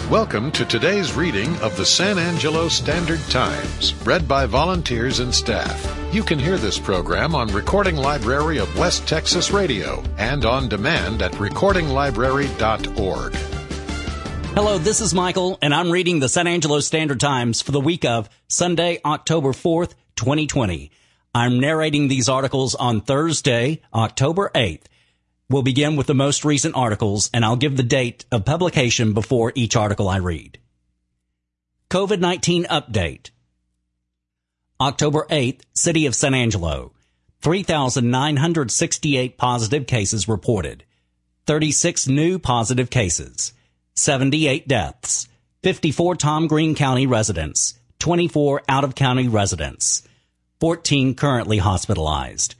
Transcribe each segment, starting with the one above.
Welcome to today's reading of the San Angelo Standard Times, read by volunteers and staff. You can hear this program on Recording Library of West Texas Radio and on demand at recordinglibrary.org. Hello, this is Michael, and I'm reading the San Angelo Standard Times for the week of Sunday, October 4th, 2020. I'm narrating these articles on Thursday, October 8th. We'll begin with the most recent articles, and I'll give the date of publication before each article I read. COVID-19 update. October 8th, City of San Angelo. 3,968 positive cases reported. 36 new positive cases. 78 deaths. 54 Tom Green County residents. 24 out-of-county residents. 14 currently hospitalized.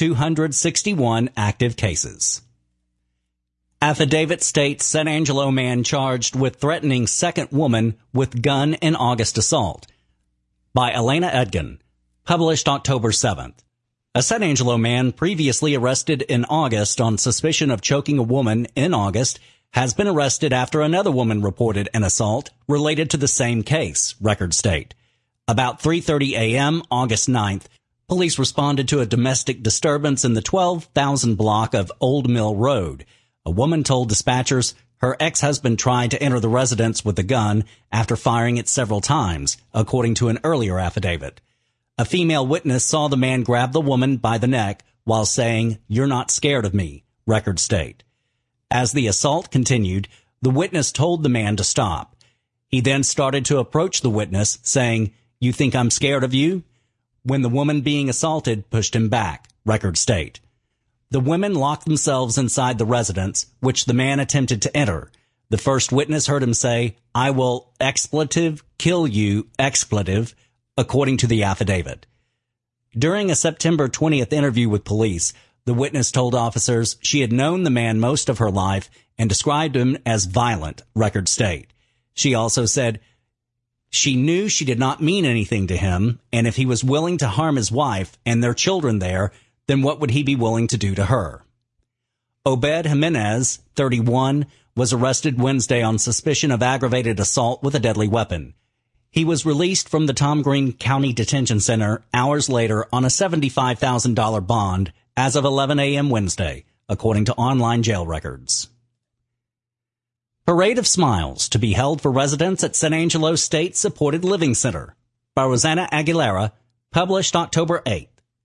261 active cases. Affidavit states San Angelo man charged with threatening second woman with gun in August assault. By Elena Edgin. Published October 7th. A San Angelo man previously arrested in August on suspicion of choking a woman in August has been arrested after another woman reported an assault related to the same case, records state. About 3:30 a.m. August 9th, police responded to a domestic disturbance in the 12,000 block of Old Mill Road. A woman told dispatchers her ex-husband tried to enter the residence with a gun after firing it several times, according to an earlier affidavit. A female witness saw the man grab the woman by the neck while saying, "You're not scared of me," records state. As the assault continued, the witness told the man to stop. He then started to approach the witness, saying, "You think I'm scared of you?" When the woman being assaulted pushed him back, records state. The women locked themselves inside the residence, which the man attempted to enter. The first witness heard him say, "I will expletive kill you, expletive," according to the affidavit. During a September 20th interview with police, the witness told officers she had known the man most of her life and described him as violent, records state. She also said, she knew she did not mean anything to him, and if he was willing to harm his wife and their children there, then what would he be willing to do to her? Obed Jimenez, 31, was arrested Wednesday on suspicion of aggravated assault with a deadly weapon. He was released from the Tom Green County Detention Center hours later on a $75,000 bond as of 11 a.m. Wednesday, according to online jail records. Parade of Smiles to be held for residents at San Angelo State Supported Living Center by Rosanna Aguilera, published October 8th.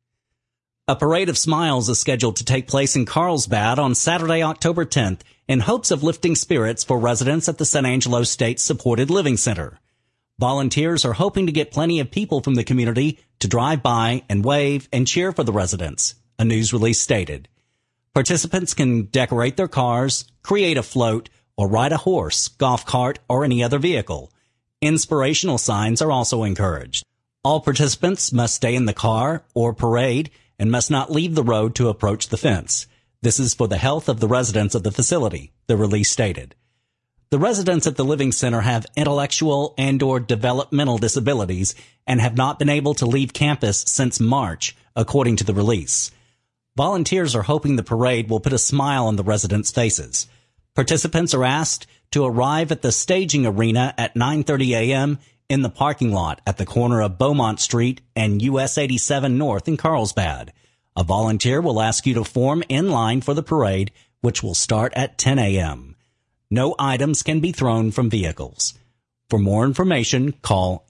A Parade of Smiles is scheduled to take place in Carlsbad on Saturday, October 10th, in hopes of lifting spirits for residents at the San Angelo State Supported Living Center. Volunteers are hoping to get plenty of people from the community to drive by and wave and cheer for the residents, a news release stated. Participants can decorate their cars, create a float, or ride a horse, golf cart, or any other vehicle. Inspirational signs are also encouraged. All participants must stay in the car or parade and must not leave the road to approach the fence. This is for the health of the residents of the facility, the release stated. The residents at the Living Center have intellectual and/or developmental disabilities and have not been able to leave campus since March, according to the release. Volunteers are hoping the parade will put a smile on the residents' faces. Participants are asked to arrive at the staging arena at 9:30 a.m. in the parking lot at the corner of Beaumont Street and US 87 North in Carlsbad. A volunteer will ask you to form in line for the parade, which will start at 10 a.m. No items can be thrown from vehicles. For more information, call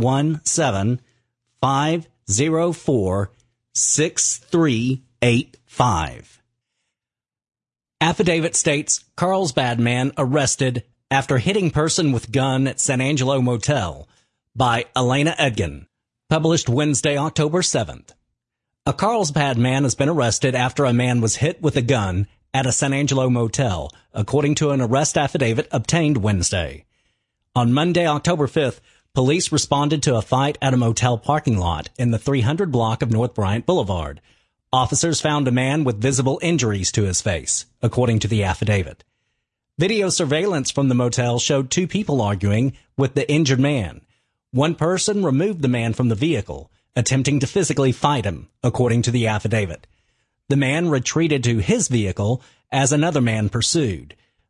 817-504-6385. Affidavit states Carlsbad man arrested after hitting person with gun at San Angelo Motel by Elena Edgin, published Wednesday, October 7th. A Carlsbad man has been arrested after a man was hit with a gun at a San Angelo motel, according to an arrest affidavit obtained Wednesday. On Monday, October 5th, police responded to a fight at a motel parking lot in the 300 block of North Bryant Boulevard. Officers found a man with visible injuries to his face, according to the affidavit. Video surveillance from the motel showed two people arguing with the injured man. One person removed the man from the vehicle, attempting to physically fight him, according to the affidavit. The man retreated to his vehicle as another man pursued.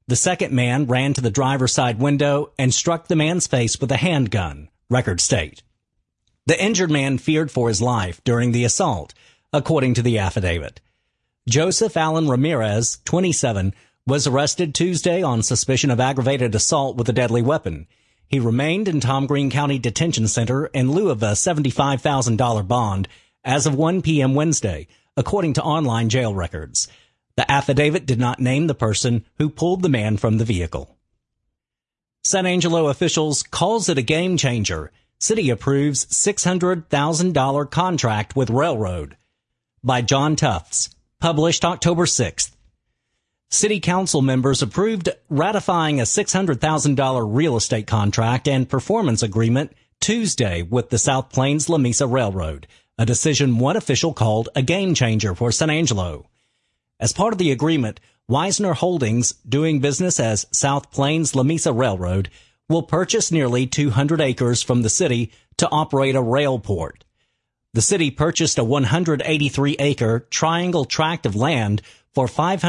The second man ran to the driver's side window and struck the man's face with a handgun, records state. The injured man feared for his life during the assault, according to the affidavit. Joseph Allen Ramirez, 27, was arrested Tuesday on suspicion of aggravated assault with a deadly weapon. He remained in Tom Green County Detention Center in lieu of a $75,000 bond as of 1 p.m. Wednesday, according to online jail records. The affidavit did not name the person who pulled the man from the vehicle. San Angelo officials calls it a game changer. City approves $600,000 contract with railroad. By John Tufts. Published October 6th. City council members approved ratifying a $600,000 real estate contract and performance agreement Tuesday with the South Plains Lamesa Railroad, a decision one official called a game changer for San Angelo. As part of the agreement, Wisner Holdings, doing business as South Plains Lamesa Railroad, will purchase nearly 200 acres from the city to operate a rail port. The city purchased a 183-acre triangle tract of land for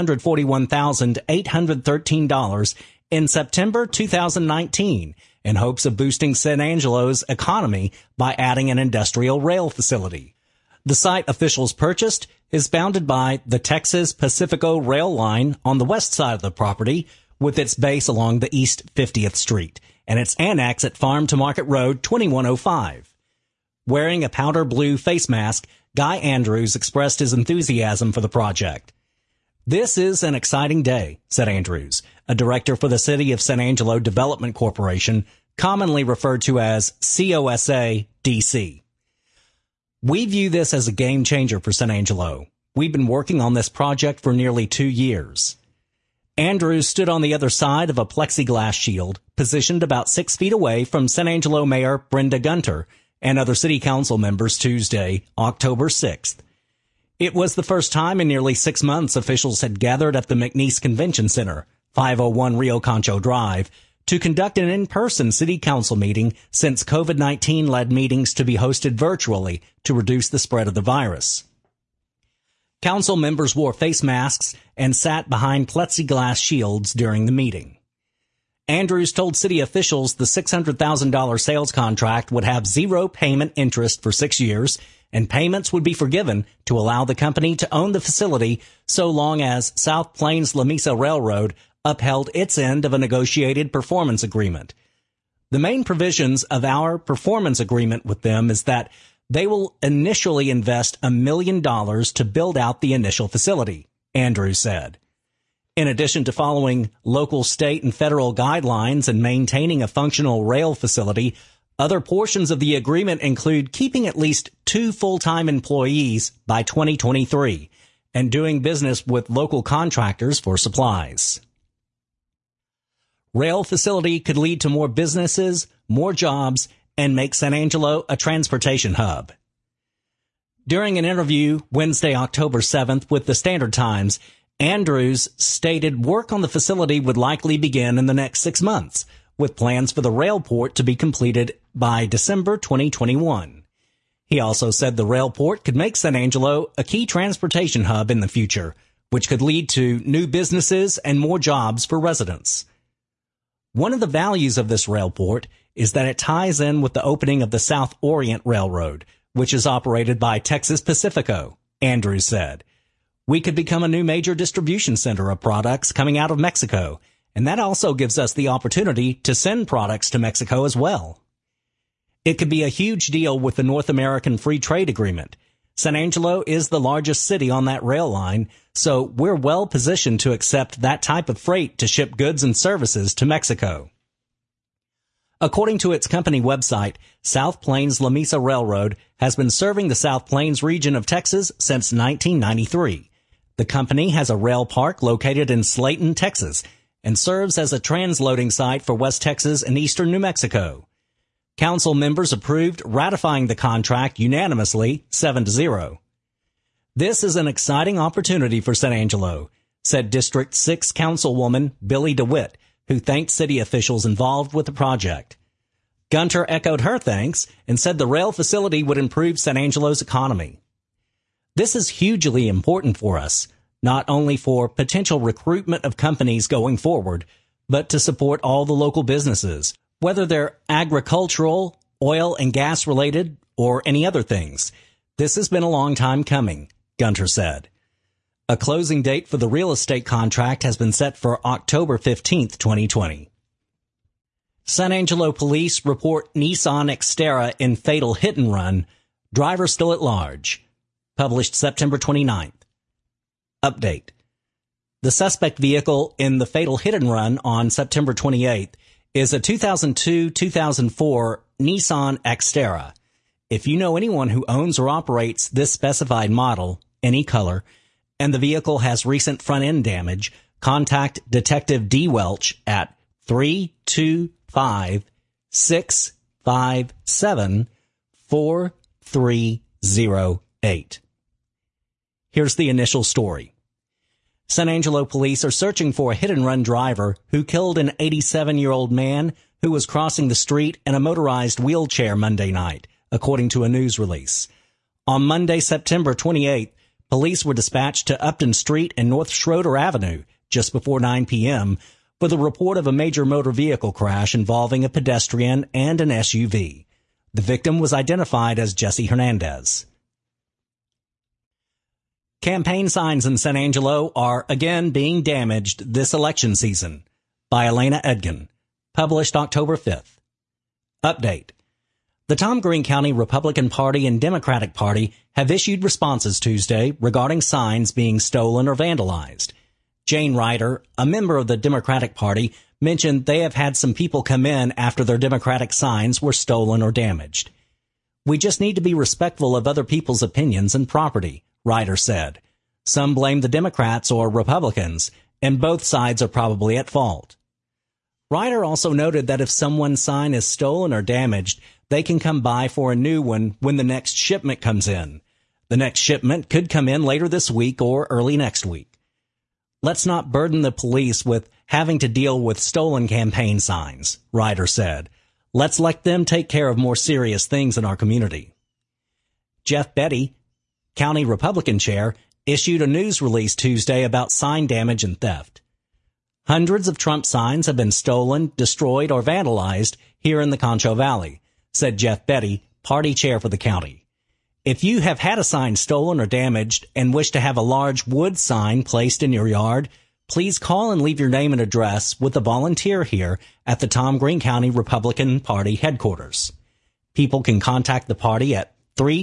$541,813 in September 2019 in hopes of boosting San Angelo's economy by adding an industrial rail facility. The site officials purchased is bounded by the Texas Pacifico Rail Line on the west side of the property, with its base along the East 50th Street, and its annex at Farm to Market Road 2105. Wearing a powder blue face mask, Guy Andrews expressed his enthusiasm for the project. "This is an exciting day," said Andrews, a director for the City of San Angelo Development Corporation, commonly referred to as COSA DC. "We view this as a game changer for San Angelo. We've been working on this project for nearly 2 years. Andrews stood on the other side of a plexiglass shield, positioned about 6 feet away from San Angelo Mayor Brenda Gunter and other city council members Tuesday, October 6th. It was the first time in nearly 6 months officials had gathered at the McNeese Convention Center, 501 Rio Concho Drive, to conduct an in-person city council meeting since COVID-19 led meetings to be hosted virtually to reduce the spread of the virus. Council members wore face masks and sat behind plexiglass shields during the meeting. Andrews told city officials the $600,000 sales contract would have zero payment interest for 6 years, and payments would be forgiven to allow the company to own the facility so long as South Plains Lamesa Railroad upheld its end of a negotiated performance agreement. The main provisions of our performance agreement with them is that they will initially invest $1 million to build out the initial facility, Andrews said. In addition to following local, state, and federal guidelines and maintaining a functional rail facility, other portions of the agreement include keeping at least 2 full-time employees by 2023 and doing business with local contractors for supplies. Rail facility could lead to more businesses, more jobs, and make San Angelo a transportation hub. During an interview Wednesday, October 7th with the Standard Times, Andrews stated work on the facility would likely begin in the next 6 months, with plans for the rail port to be completed by December 2021. He also said the rail port could make San Angelo a key transportation hub in the future, which could lead to new businesses and more jobs for residents. One of the values of this rail port is that it ties in with the opening of the South Orient Railroad, which is operated by Texas Pacifico, Andrews said. We could become a new major distribution center of products coming out of Mexico, and that also gives us the opportunity to send products to Mexico as well. It could be a huge deal with the North American Free Trade Agreement. San Angelo is the largest city on that rail line, so we're well positioned to accept that type of freight to ship goods and services to Mexico. According to its company website, South Plains Lamesa Railroad has been serving the South Plains region of Texas since 1993. The company has a rail park located in Slayton, Texas, and serves as a transloading site for West Texas and eastern New Mexico. Council members approved ratifying the contract unanimously, 7-0. This is an exciting opportunity for San Angelo, said District 6 Councilwoman Billy DeWitt, who thanked city officials involved with the project. Gunter echoed her thanks and said the rail facility would improve San Angelo's economy. This is hugely important for us. not only for potential recruitment of companies going forward, but to support all the local businesses, whether they're agricultural, oil and gas related, or any other things. This has been a long time coming, Gunter said. A closing date for the real estate contract has been set for October 15th, 2020. San Angelo police report Nissan Xterra in fatal hit and run, driver still at large. Published September 29th. Update. The suspect vehicle in the fatal hit and run on September 28th is a 2002-2004 Nissan Xterra. If you know anyone who owns or operates this specified model, any color, and the vehicle has recent front-end damage, contact Detective D. Welch at 325-657-4308. Here's the initial story. San Angelo police are searching for a hit-and-run driver who killed an 87-year-old man who was crossing the street in a motorized wheelchair Monday night, according to a news release. On Monday, September 28th, police were dispatched to Upton Street and North Schroeder Avenue just before 9 p.m. for the report of a major motor vehicle crash involving a pedestrian and an SUV. The victim was identified as Jesse Hernandez. Campaign signs in San Angelo are again being damaged this election season, by Elena Edgin. Published October 5th. Update. The Tom Green County Republican Party and Democratic Party have issued responses Tuesday regarding signs being stolen or vandalized. Jane Ryder, a member of the Democratic Party, mentioned they have had some people come in after their Democratic signs were stolen or damaged. We just need to be respectful of other people's opinions and property, Ryder said. Some blame the Democrats or Republicans, and both sides are probably at fault. Ryder also noted that if someone's sign is stolen or damaged, they can come by for a new one when the next shipment comes in. The next shipment could come in later this week or early next week. Let's not burden the police with having to deal with stolen campaign signs, Ryder said. Let's let them take care of more serious things in our community. Jeff Betty, County Republican Chair, issued a news release Tuesday about sign damage and theft. Hundreds of Trump signs have been stolen, destroyed, or vandalized here in the Concho Valley, said Jeff Betty, party chair for the county. If you have had a sign stolen or damaged and wish to have a large wood sign placed in your yard, please call and leave your name and address with a volunteer here at the Tom Green County Republican Party headquarters. People can contact the party at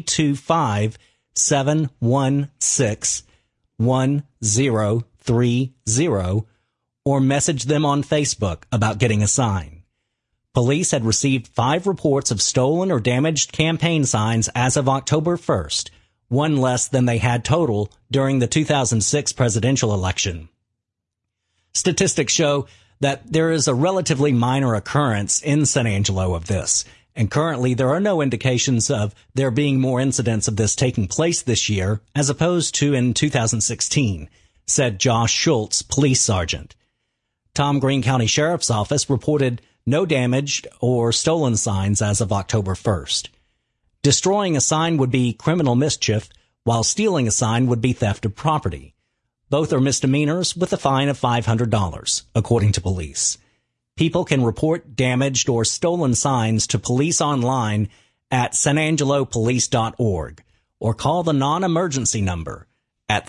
325-716-1030 or message them on Facebook about getting a sign. Police had received 5 reports of stolen or damaged campaign signs as of October 1st, one less than they had total during the 2006 presidential election. Statistics show that there is a relatively minor occurrence in San Angelo of this, and currently there are no indications of there being more incidents of this taking place this year as opposed to in 2016, said Josh Schultz, police sergeant. Tom Green County Sheriff's Office reported no damaged or stolen signs as of October 1st. Destroying a sign would be criminal mischief, while stealing a sign would be theft of property. Both are misdemeanors with a fine of $500, according to police. People can report damaged or stolen signs to police online at sanangelopolice.org or call the non-emergency number at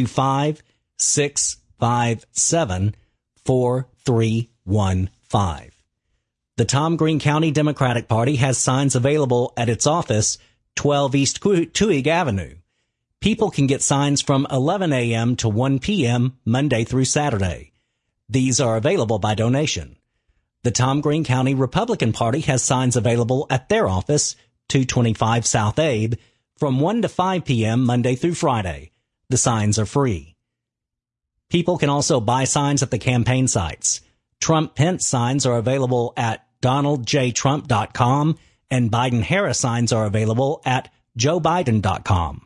325-657-4315. The Tom Green County Democratic Party has signs available at its office, 12 East Tuig Avenue. People can get signs from 11 a.m. to 1 p.m. Monday through Saturday. These are available by donation. The Tom Green County Republican Party has signs available at their office, 225 South Abe, from 1 to 5 p.m. Monday through Friday. The signs are free. People can also buy signs at the campaign sites. Trump-Pence signs are available at DonaldJTrump.com, and Biden-Harris signs are available at JoeBiden.com.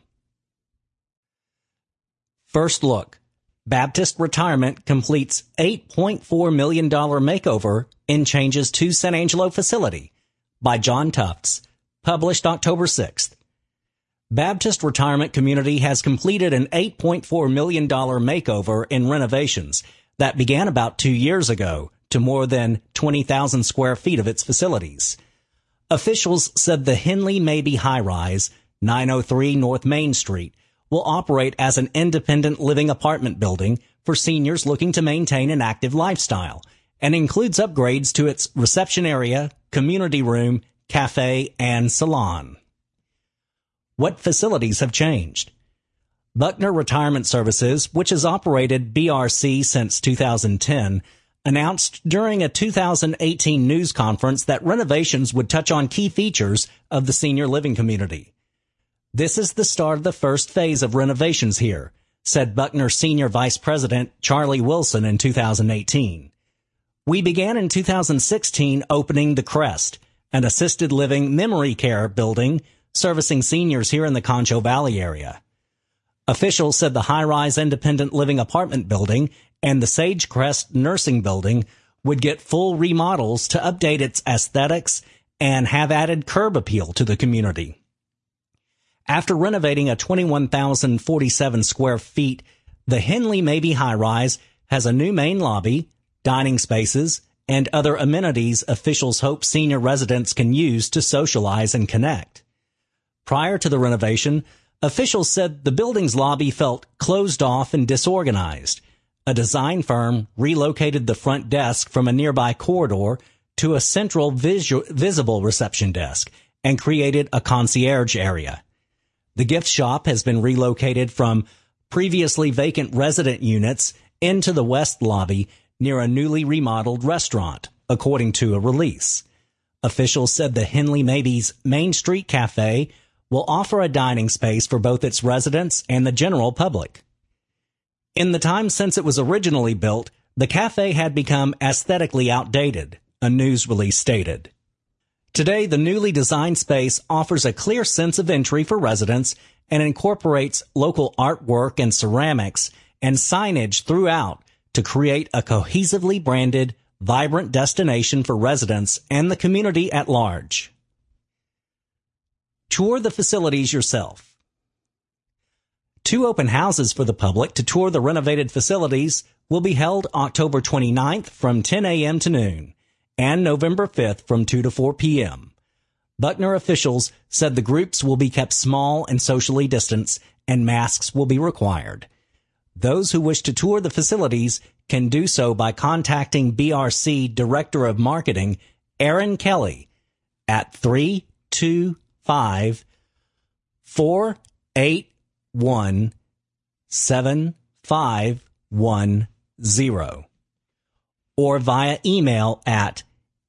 First look. Baptist Retirement completes $8.4 million makeover in changes to San Angelo facility by John Tufts, published October 6th. Baptist Retirement Community has completed an $8.4 million makeover and renovations that began about 2 years ago to more than 20,000 square feet of its facilities. Officials said the Henley Mabee high-rise, 903 North Main Street, will operate as an independent living apartment building for seniors looking to maintain an active lifestyle and includes upgrades to its reception area, community room, cafe, and salon. What facilities have changed? Buckner Retirement Services, which has operated BRC since 2010, announced during a 2018 news conference that renovations would touch on key features of the senior living community. This is the start of the first phase of renovations here, said Buckner Senior Vice President Charlie Wilson in 2018. We began in 2016 opening The Crest, an assisted living memory care building servicing seniors here in the Concho Valley area. Officials said the high-rise independent living apartment building and the Sagecrest nursing building would get full remodels to update its aesthetics and have added curb appeal to the community. After renovating a 21,047 square feet, the Henley Mabee high-rise has a new main lobby, dining spaces, and other amenities officials hope senior residents can use to socialize and connect. Prior to the renovation, officials said the building's lobby felt closed off and disorganized. A design firm relocated the front desk from a nearby corridor to a central visible reception desk and created a concierge area. The gift shop has been relocated from previously vacant resident units into the west lobby near a newly remodeled restaurant, according to a release. Officials said the Henley Mabee's Main Street Cafe will offer a dining space for both its residents and the general public. In the time since it was originally built, the cafe had become aesthetically outdated, a news release stated. Today, the newly designed space offers a clear sense of entry for residents and incorporates local artwork and ceramics and signage throughout to create a cohesively branded, vibrant destination for residents and the community at large. Tour the facilities yourself. 2 open houses for the public to tour the renovated facilities will be held October 29th from 10 a.m. to noon and November 5th from 2 to 4 p.m. Buckner officials said the groups will be kept small and socially distanced and masks will be required. Those who wish to tour the facilities can do so by contacting BRC Director of Marketing, Aaron Kelly, at 325-481-7510 or via email at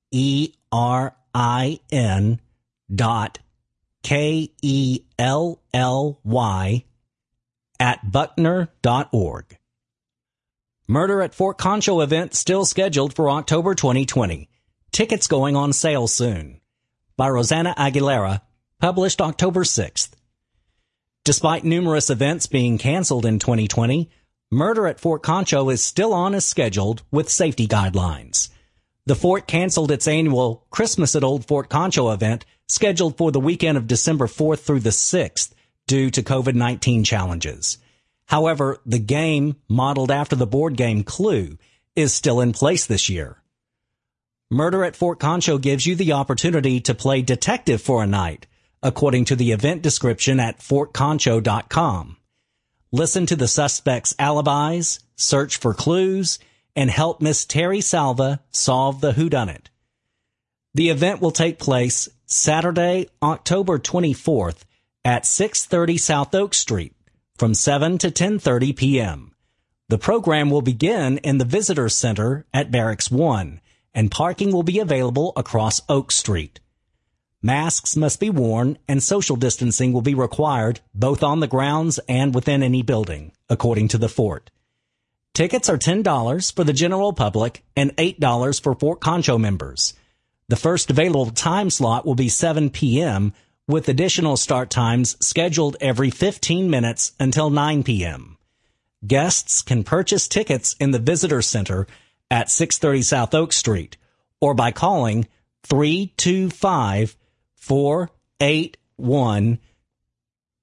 erin.kelly@buckner.org. Murder at Fort Concho event still scheduled for October 2020. Tickets going on sale soon. By Rosanna Aguilera, published October 6th. Despite numerous events being canceled in 2020, Murder at Fort Concho is still on as scheduled with safety guidelines. The fort canceled its annual Christmas at Old Fort Concho event scheduled for the weekend of December 4th through the 6th due to COVID-19 challenges. However, the game, modeled after the board game Clue, is still in place this year. Murder at Fort Concho gives you the opportunity to play detective for a night, according to the event description at fortconcho.com. Listen to the suspects' alibis, search for clues, and help Miss Terry Salva solve the whodunit. The event will take place Saturday, October 24th at 630 South Oak Street from 7 to 10:30 p.m. The program will begin in the Visitor Center at Barracks 1, and parking will be available across Oak Street. Masks must be worn and social distancing will be required both on the grounds and within any building, according to the fort. Tickets are $10 for the general public and $8 for Fort Concho members. The first available time slot will be 7 p.m., with additional start times scheduled every 15 minutes until 9 p.m. Guests can purchase tickets in the Visitor Center at 630 South Oak Street or by calling 325-481-2510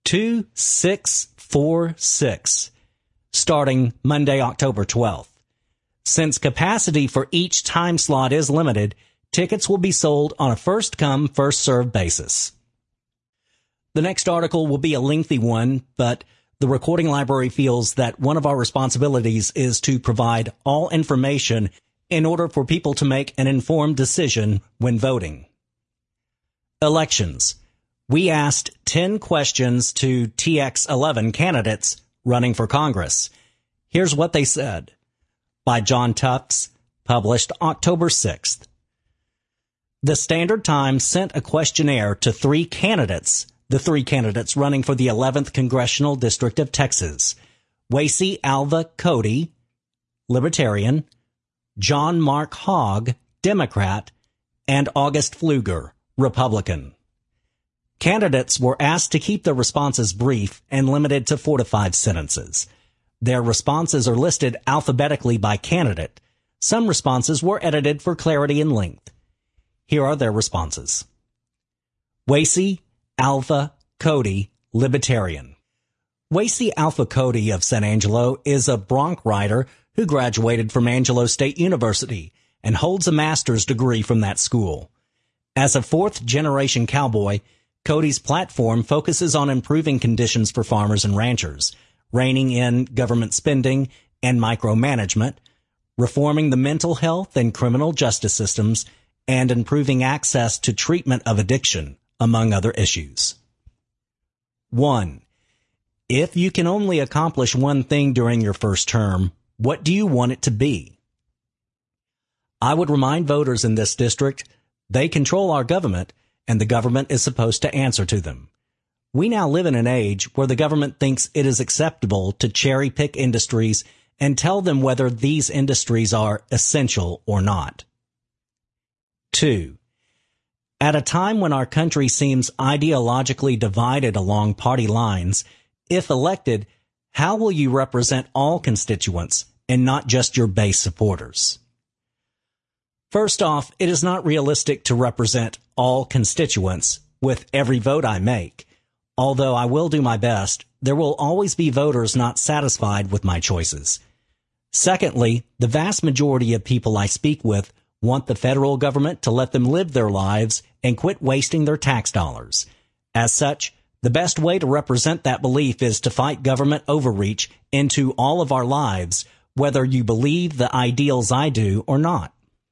2646, starting Monday, October 12th. Since capacity for each time slot is limited, tickets will be sold on a first-come, first-served basis. The next article will be a lengthy one, but the Recording Library feels that one of our responsibilities is to provide all information in order for people to make an informed decision when voting. Elections. We asked 10 questions to TX11 candidates running for Congress. Here's what they said. By John Tufts, published October 6th. The Standard Times sent a questionnaire to the three candidates running for the 11th Congressional District of Texas: Wacy Alva Cody, Libertarian; John Mark Hogg, Democrat; and August Pfluger, Republican. Candidates were asked to keep their responses brief and limited to 4 to 5 sentences. Their responses are listed alphabetically by candidate. Some responses were edited for clarity and length. Here are their responses. Wacy Alva Cody, Libertarian. Wacy Alva Cody of San Angelo is a bronc rider who graduated from Angelo State University and holds a master's degree from that school. As a fourth-generation cowboy, Cody's platform focuses on improving conditions for farmers and ranchers, reining in government spending and micromanagement, reforming the mental health and criminal justice systems, and improving access to treatment of addiction, among other issues. 1. If you can only accomplish one thing during your first term, what do you want it to be? I would remind voters in this district they control our government, and the government is supposed to answer to them. We now live in an age where the government thinks it is acceptable to cherry-pick industries and tell them whether these industries are essential or not. 2. At a time when our country seems ideologically divided along party lines, if elected, how will you represent all constituents and not just your base supporters? First off, it is not realistic to represent all constituents with every vote I make. Although I will do my best, there will always be voters not satisfied with my choices. Secondly, the vast majority of people I speak with want the federal government to let them live their lives and quit wasting their tax dollars. As such, the best way to represent that belief is to fight government overreach into all of our lives, whether you believe the ideals I do or not.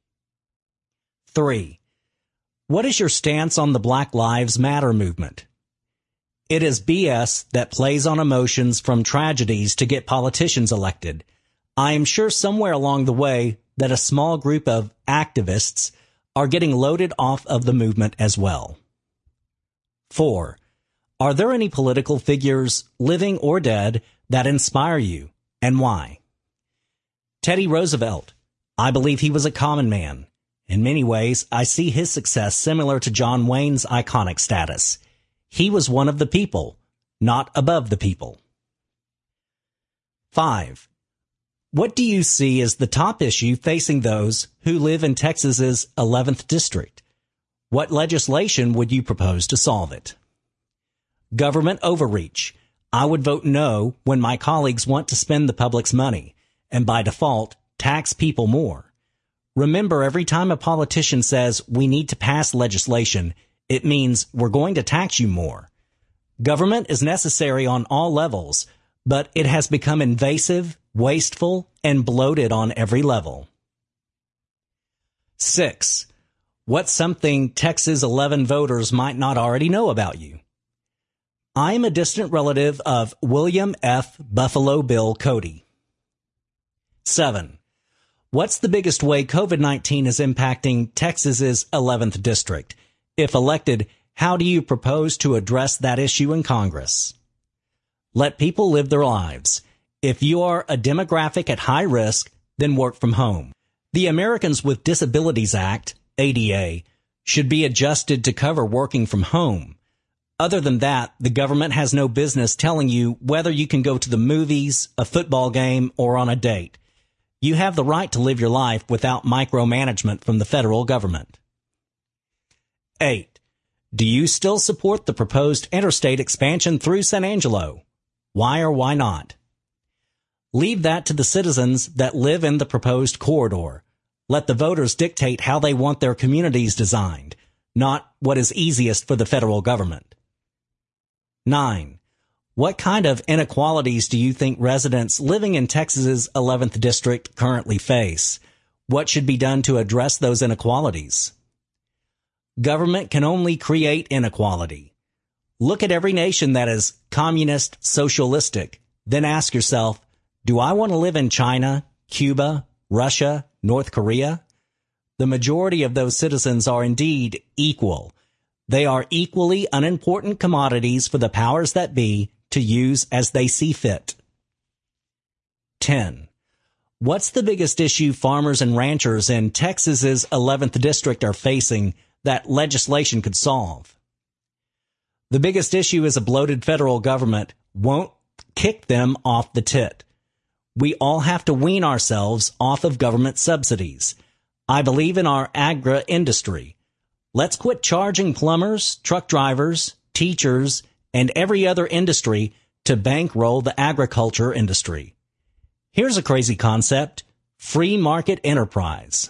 3. What is your stance on the Black Lives Matter movement? It is BS that plays on emotions from tragedies to get politicians elected. I am sure somewhere along the way that a small group of activists are getting loaded off of the movement as well. 4. Are there any political figures, living or dead, that inspire you, and why? Teddy Roosevelt. I believe he was a common man. In many ways, I see his success similar to John Wayne's iconic status. He was one of the people, not above the people. 5. What do you see as the top issue facing those who live in Texas's 11th district? What legislation would you propose to solve it? Government overreach. I would vote no when my colleagues want to spend the public's money, and by default, tax people more. Remember, every time a politician says we need to pass legislation, it means we're going to tax you more. Government is necessary on all levels, but it has become invasive, wasteful, and bloated on every level. 6. What's something Texas 11 voters might not already know about you? I am a distant relative of William F. Buffalo Bill Cody. 7. What's the biggest way COVID-19 is impacting Texas's 11th district? If elected, how do you propose to address that issue in Congress? Let people live their lives. If you are a demographic at high risk, then work from home. The Americans with Disabilities Act, ADA, should be adjusted to cover working from home. Other than that, the government has no business telling you whether you can go to the movies, a football game, or on a date. You have the right to live your life without micromanagement from the federal government. 8. Do you still support the proposed interstate expansion through San Angelo? Why or why not? Leave that to the citizens that live in the proposed corridor. Let the voters dictate how they want their communities designed, not what is easiest for the federal government. 9. What kind of inequalities do you think residents living in Texas's 11th District currently face? What should be done to address those inequalities? Government can only create inequality. Look at every nation that is communist, socialistic. Then ask yourself, do I want to live in China, Cuba, Russia, North Korea? The majority of those citizens are indeed equal. They are equally unimportant commodities for the powers that be to use as they see fit. 10. What's the biggest issue farmers and ranchers in Texas's 11th District are facing that legislation could solve? The biggest issue is a bloated federal government won't kick them off the tit. We all have to wean ourselves off of government subsidies. I believe in our agri-industry. Let's quit charging plumbers, truck drivers, teachers, and every other industry to bankroll the agriculture industry. Here's a crazy concept: free market enterprise.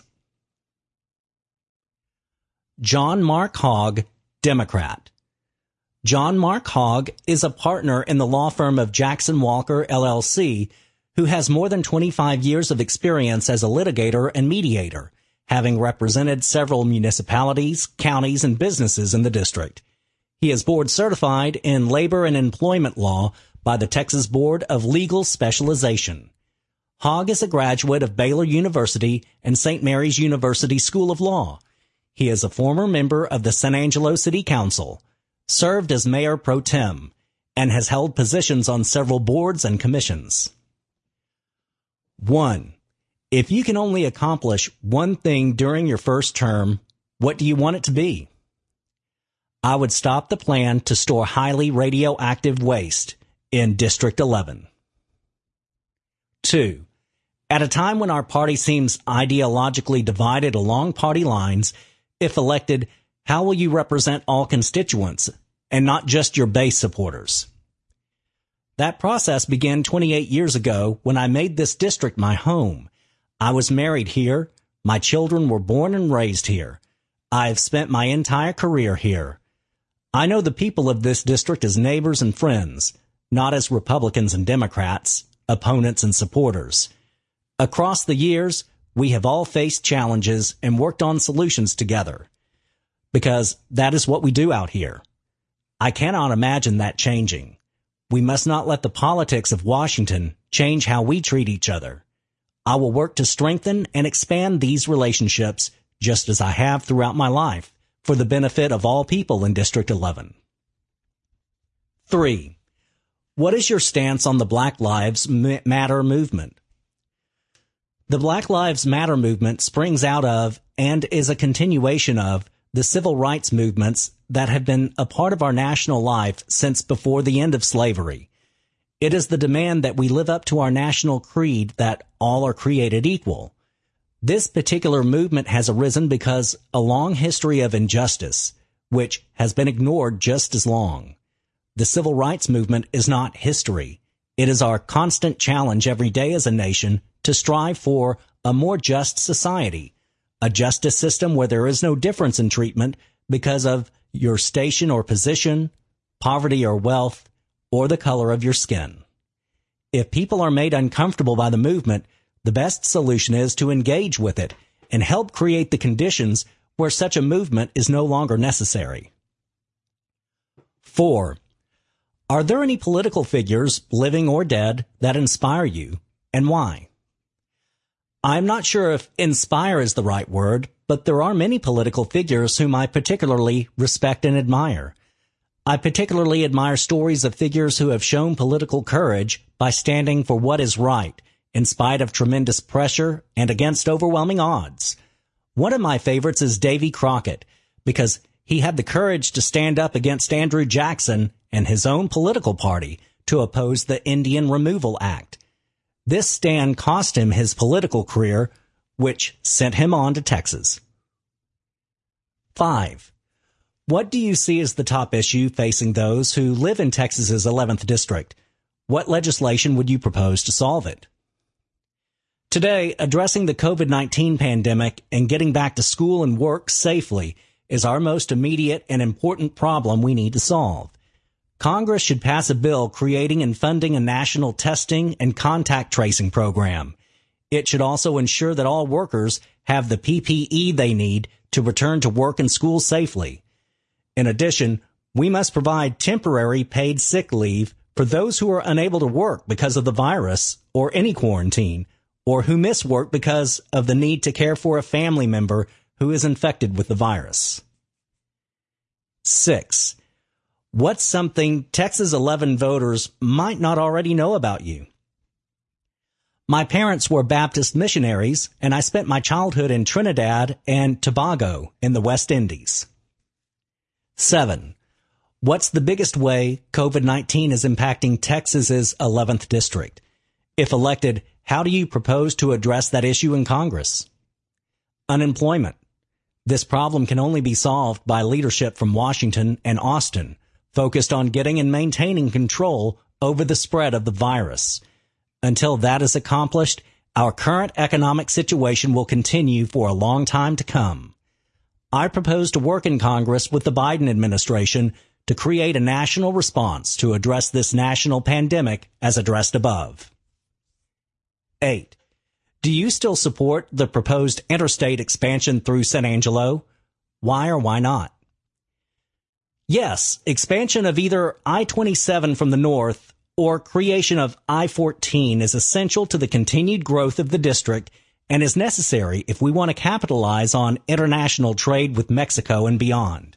John Mark Hogg, Democrat. John Mark Hogg is a partner in the law firm of Jackson Walker, LLC, who has more than 25 years of experience as a litigator and mediator, having represented several municipalities, counties, and businesses in the district. He is board certified in labor and employment law by the Texas Board of Legal Specialization. Hogg is a graduate of Baylor University and St. Mary's University School of Law. He is a former member of the San Angelo City Council, served as mayor pro tem, and has held positions on several boards and commissions. 1. If you can only accomplish one thing during your first term, what do you want it to be? I would stop the plan to store highly radioactive waste in District 11. 2. At a time when our party seems ideologically divided along party lines, if elected, how will you represent all constituents and not just your base supporters? That process began 28 years ago when I made this district my home. I was married here. My children were born and raised here. I have spent my entire career here. I know the people of this district as neighbors and friends, not as Republicans and Democrats, opponents and supporters. Across the years, we have all faced challenges and worked on solutions together, because that is what we do out here. I cannot imagine that changing. We must not let the politics of Washington change how we treat each other. I will work to strengthen and expand these relationships, just as I have throughout my life, for the benefit of all people in District 11. 3. What is your stance on the Black Lives Matter movement? The Black Lives Matter movement springs out of and is a continuation of the civil rights movements that have been a part of our national life since before the end of slavery. It is the demand that we live up to our national creed that all are created equal. This particular movement has arisen because a long history of injustice, which has been ignored just as long. The civil rights movement is not history. It is our constant challenge every day as a nation to strive for a more just society, a justice system where there is no difference in treatment because of your station or position, poverty or wealth, or the color of your skin. If people are made uncomfortable by the movement, the best solution is to engage with it and help create the conditions where such a movement is no longer necessary. 4. Are there any political figures, living or dead, that inspire you, and why? I'm not sure if inspire is the right word, but there are many political figures whom I particularly respect and admire. I particularly admire stories of figures who have shown political courage by standing for what is right, in spite of tremendous pressure and against overwhelming odds. One of my favorites is Davy Crockett, because he had the courage to stand up against Andrew Jackson and his own political party to oppose the Indian Removal Act. This stand cost him his political career, which sent him on to Texas. 5. What do you see as the top issue facing those who live in Texas's 11th district? What legislation would you propose to solve it? Today, addressing the COVID-19 pandemic and getting back to school and work safely is our most immediate and important problem we need to solve. Congress should pass a bill creating and funding a national testing and contact tracing program. It should also ensure that all workers have the PPE they need to return to work and school safely. In addition, we must provide temporary paid sick leave for those who are unable to work because of the virus or any quarantine, or who miss work because of the need to care for a family member who is infected with the virus. 6. What's something Texas 11 voters might not already know about you? My parents were Baptist missionaries, and I spent my childhood in Trinidad and Tobago in the West Indies. 7. What's the biggest way COVID-19 is impacting Texas's 11th district? If elected, how do you propose to address that issue in Congress? Unemployment. This problem can only be solved by leadership from Washington and Austin, focused on getting and maintaining control over the spread of the virus. Until that is accomplished, our current economic situation will continue for a long time to come. I propose to work in Congress with the Biden administration to create a national response to address this national pandemic as addressed above. 8. Do you still support the proposed interstate expansion through San Angelo? Why or why not? Yes, expansion of either I-27 from the north or creation of I-14 is essential to the continued growth of the district and is necessary if we want to capitalize on international trade with Mexico and beyond.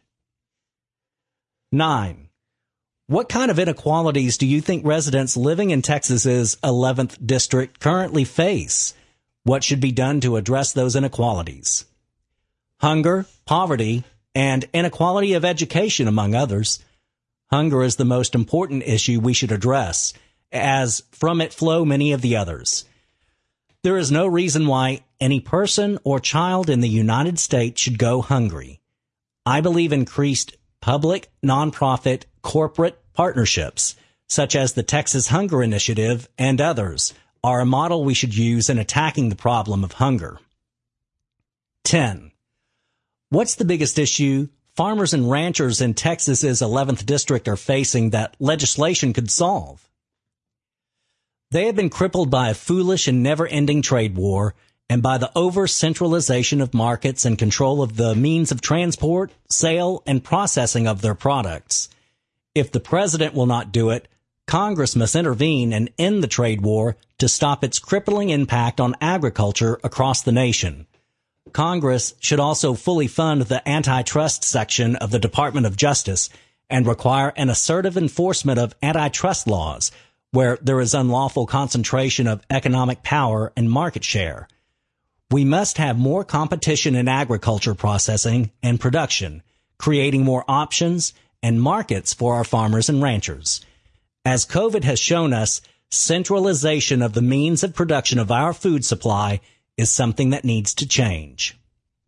9. What kind of inequalities do you think residents living in Texas's 11th district currently face? What should be done to address those inequalities? Hunger, poverty, and inequality of education, among others. Hunger is the most important issue we should address, as from it flow many of the others. There is no reason why any person or child in the United States should go hungry. I believe increased public, nonprofit, corporate partnerships, such as the Texas Hunger Initiative and others, are a model we should use in attacking the problem of hunger. 10. What's the biggest issue farmers and ranchers in Texas's 11th district are facing that legislation could solve? They have been crippled by a foolish and never-ending trade war and by the over-centralization of markets and control of the means of transport, sale, and processing of their products. If the president will not do it, Congress must intervene and end the trade war to stop its crippling impact on agriculture across the nation. Congress should also fully fund the antitrust section of the Department of Justice and require an assertive enforcement of antitrust laws where there is unlawful concentration of economic power and market share. We must have more competition in agriculture processing and production, creating more options and markets for our farmers and ranchers. As COVID has shown us, centralization of the means of production of our food supply is something that needs to change.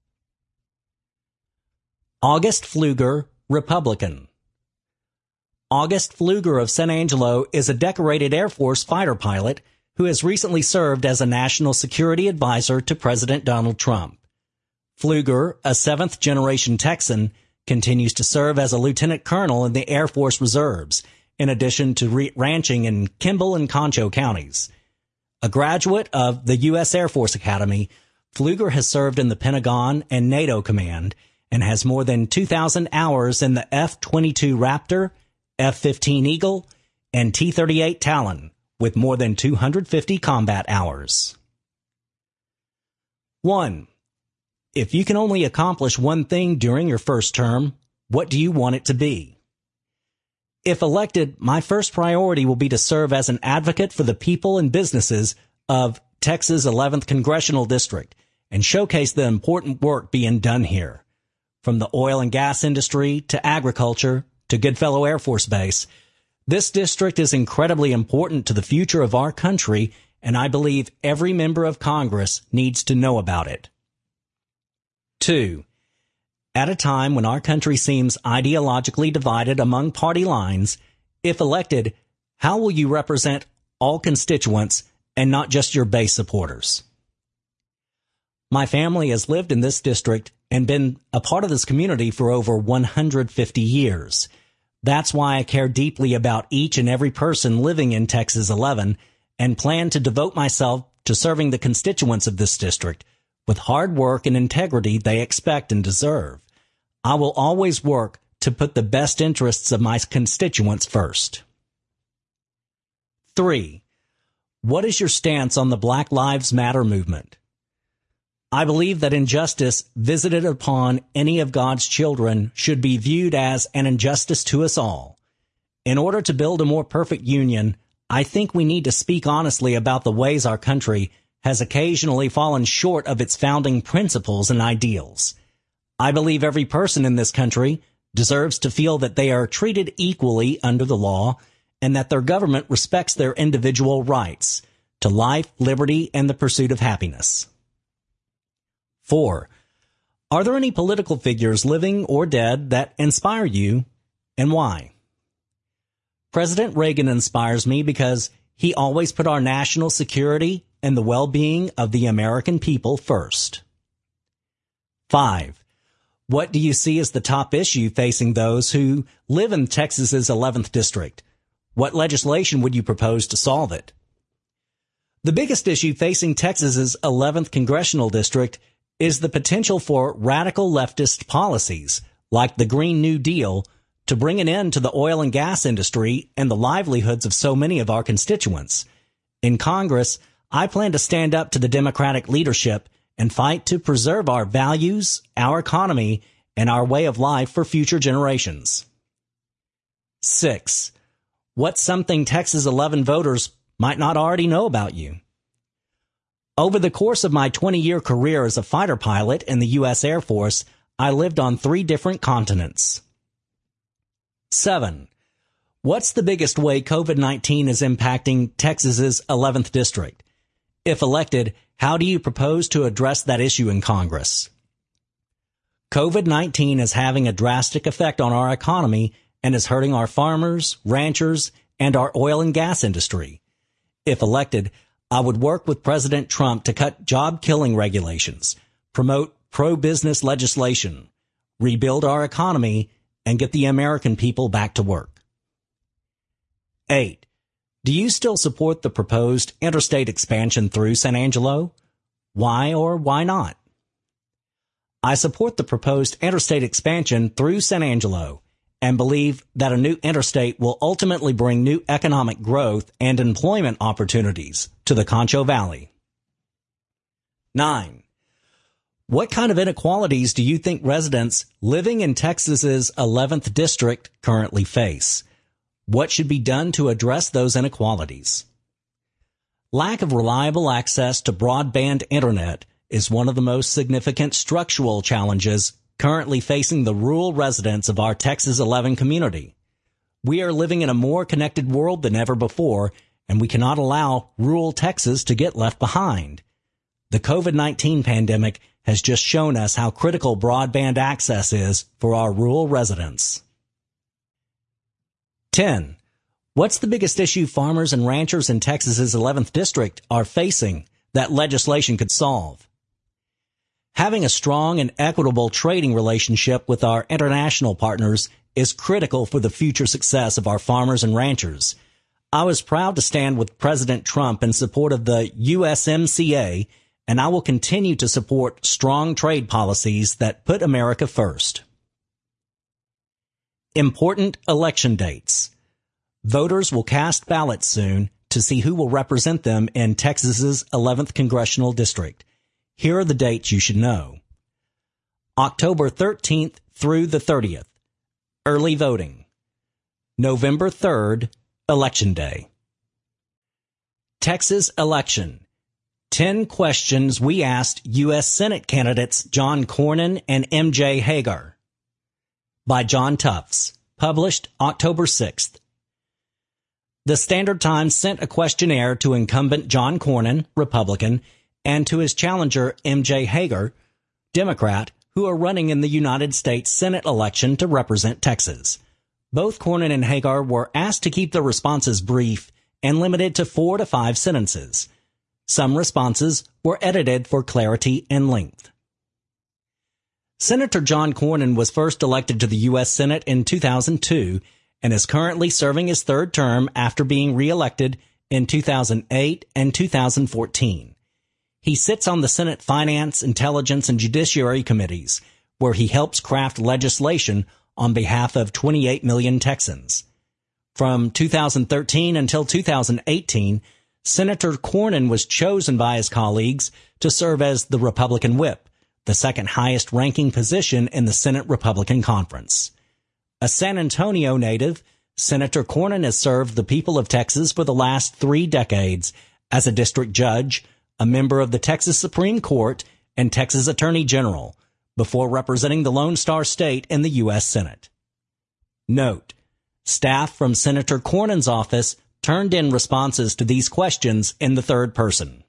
August Pfluger, Republican. August Pfluger of San Angelo is a decorated Air Force fighter pilot who has recently served as a national security advisor to President Donald Trump. Pfluger, a seventh-generation Texan, continues to serve as a lieutenant colonel in the Air Force Reserves, in addition to ranching in Kimball and Concho counties. A graduate of the U.S. Air Force Academy, Pfluger has served in the Pentagon and NATO Command and has more than 2,000 hours in the F-22 Raptor, F-15 Eagle, and T-38 Talon, with more than 250 combat hours. 1. If you can only accomplish one thing during your first term, what do you want it to be? If elected, my first priority will be to serve as an advocate for the people and businesses of Texas' 11th Congressional District and showcase the important work being done here. From the oil and gas industry to agriculture to Goodfellow Air Force Base, this district is incredibly important to the future of our country, and I believe every member of Congress needs to know about it. 2. At a time when our country seems ideologically divided among party lines, if elected, how will you represent all constituents and not just your base supporters? My family has lived in this district and been a part of this community for over 150 years. That's why I care deeply about each and every person living in Texas 11 and plan to devote myself to serving the constituents of this district with hard work and integrity they expect and deserve. I will always work to put the best interests of my constituents first. 3. What is your stance on the Black Lives Matter movement? I believe that injustice visited upon any of God's children should be viewed as an injustice to us all. In order to build a more perfect union, I think we need to speak honestly about the ways our country has occasionally fallen short of its founding principles and ideals. I believe every person in this country deserves to feel that they are treated equally under the law and that their government respects their individual rights to life, liberty, and the pursuit of happiness. 4. Are there any political figures, living or dead, that inspire you, and why? President Reagan inspires me because he always put our national security and the well-being of the American people first. 5. What do you see as the top issue facing those who live in Texas's 11th District? What legislation would you propose to solve it? The biggest issue facing Texas's 11th Congressional District is the potential for radical leftist policies, like the Green New Deal, to bring an end to the oil and gas industry and the livelihoods of so many of our constituents. In Congress, I plan to stand up to the Democratic leadership and fight to preserve our values, our economy, and our way of life for future generations. 6. What's something Texas 11 voters might not already know about you? Over the course of my 20-year career as a fighter pilot in the U.S. Air Force, I lived on 3 different continents. 7. What's the biggest way COVID-19 is impacting Texas's 11th District? If elected, how do you propose to address that issue in Congress? COVID-19 is having a drastic effect on our economy and is hurting our farmers, ranchers, and our oil and gas industry. If elected, I would work with President Trump to cut job-killing regulations, promote pro-business legislation, rebuild our economy, and get the American people back to work. 8. Do you still support the proposed interstate expansion through San Angelo? Why or why not? I support the proposed interstate expansion through San Angelo and believe that a new interstate will ultimately bring new economic growth and employment opportunities to the Concho Valley. 9. What kind of inequalities do you think residents living in Texas's 11th District currently face? What should be done to address those inequalities? Lack of reliable access to broadband internet is one of the most significant structural challenges currently facing the rural residents of our Texas 11 community. We are living in a more connected world than ever before, and we cannot allow rural Texas to get left behind. The COVID-19 pandemic has just shown us how critical broadband access is for our rural residents. 10. What's the biggest issue farmers and ranchers in Texas's 11th District are facing that legislation could solve? Having a strong and equitable trading relationship with our international partners is critical for the future success of our farmers and ranchers. I was proud to stand with President Trump in support of the USMCA, and I will continue to support strong trade policies that put America first. Important election dates. Voters will cast ballots soon to see who will represent them in Texas's 11th Congressional District. Here are the dates you should know. October 13th through the 30th, early voting. November 3rd, Election Day. Texas election. 10 questions we asked U.S. Senate candidates John Cornyn and M.J. Hagar. By John Tufts. Published October 6th. The Standard Times sent a questionnaire to incumbent John Cornyn, Republican, and to his challenger M.J. Hagar, Democrat, who are running in the United States Senate election to represent Texas. Both Cornyn and Hagar were asked to keep their responses brief and limited to 4 to 5 sentences. Some responses were edited for clarity and length. Senator John Cornyn was first elected to the U.S. Senate in 2002 and is currently serving his third term after being reelected in 2008 and 2014. He sits on the Senate Finance, Intelligence, and Judiciary Committees, where he helps craft legislation on behalf of 28 million Texans. From 2013 until 2018, Senator Cornyn was chosen by his colleagues to serve as the Republican whip, the second highest ranking position in the Senate Republican Conference. A San Antonio native, Senator Cornyn has served the people of Texas for the last 3 decades as a district judge, a member of the Texas Supreme Court, and Texas Attorney General, before representing the Lone Star State in the U.S. Senate. Note: staff from Senator Cornyn's office turned in responses to these questions in the third person.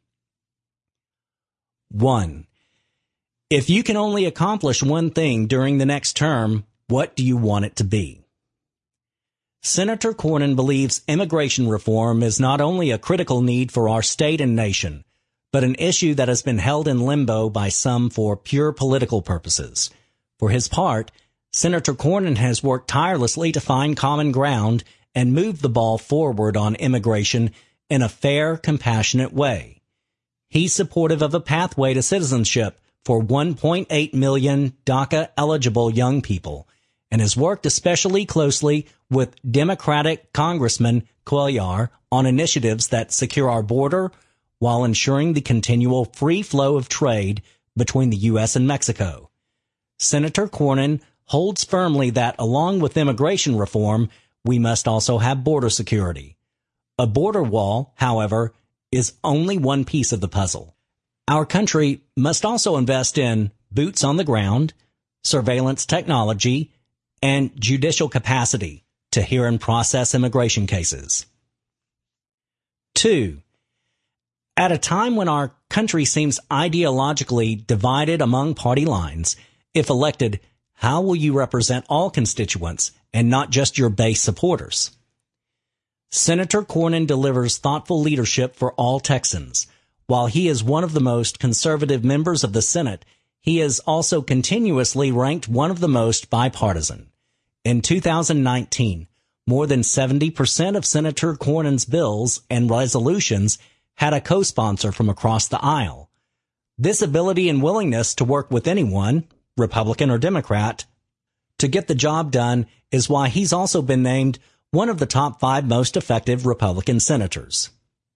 1. If you can only accomplish one thing during the next term, what do you want it to be? Senator Cornyn believes immigration reform is not only a critical need for our state and nation, but an issue that has been held in limbo by some for pure political purposes. For his part, Senator Cornyn has worked tirelessly to find common ground and move the ball forward on immigration in a fair, compassionate way. He's supportive of a pathway to citizenship for 1.8 million DACA-eligible young people, and has worked especially closely with Democratic Congressman Cuellar on initiatives that secure our border while ensuring the continual free flow of trade between the U.S. and Mexico. Senator Cornyn holds firmly that, along with immigration reform, we must also have border security. A border wall, however, is only one piece of the puzzle. Our country must also invest in boots on the ground, surveillance technology, and judicial capacity to hear and process immigration cases. 2. At a time when our country seems ideologically divided among party lines, if elected, how will you represent all constituents and not just your base supporters? Senator Cornyn delivers thoughtful leadership for all Texans. While he is one of the most conservative members of the Senate, he is also continuously ranked one of the most bipartisan. In 2019, more than 70% of Senator Cornyn's bills and resolutions had a co-sponsor from across the aisle. This ability and willingness to work with anyone, Republican or Democrat, to get the job done is why he's also been named one of the top 5 most effective Republican senators.